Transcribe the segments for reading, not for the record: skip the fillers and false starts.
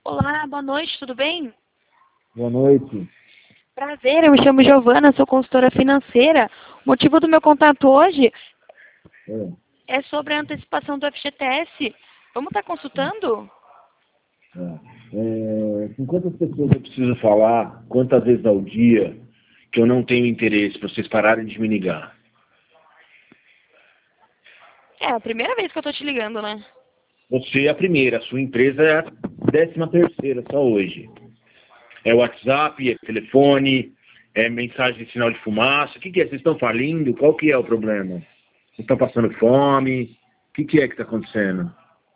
Olá, boa noite, tudo bem? Boa noite. Prazer, eu me chamo Giovana, sou consultora financeira. O motivo do meu contato hoje É, é sobre a antecipação do FGTS. Vamos estar consultando? com quantas pessoas eu preciso falar, quantas vezes ao dia, que eu não tenho interesse para vocês pararem de me ligar? É a primeira vez que eu tô te ligando, né? Você é a primeira, a sua empresa é a 13ª só hoje. É WhatsApp, é telefone, é mensagem de sinal de fumaça. O que que é? Vocês estão falindo? Qual que é o problema? Vocês estão passando fome? O que é que está acontecendo?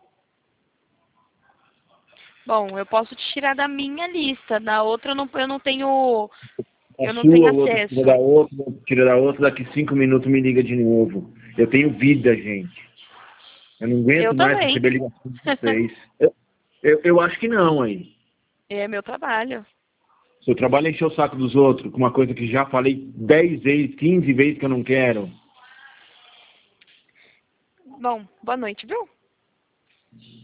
Bom, eu posso te tirar da minha lista, da outra eu não tenho, A eu não tenho sua, o outro acesso. tira da outra, daqui 5 minutos me liga de novo. Eu tenho vida, gente. Eu não Eu aguento mais também. receber ligação de vocês. Eu acho que não, aí. É meu trabalho. Seu trabalho é encher o saco dos outros com uma coisa que já falei 10 vezes, 15 vezes que eu não quero. Bom, boa noite, viu?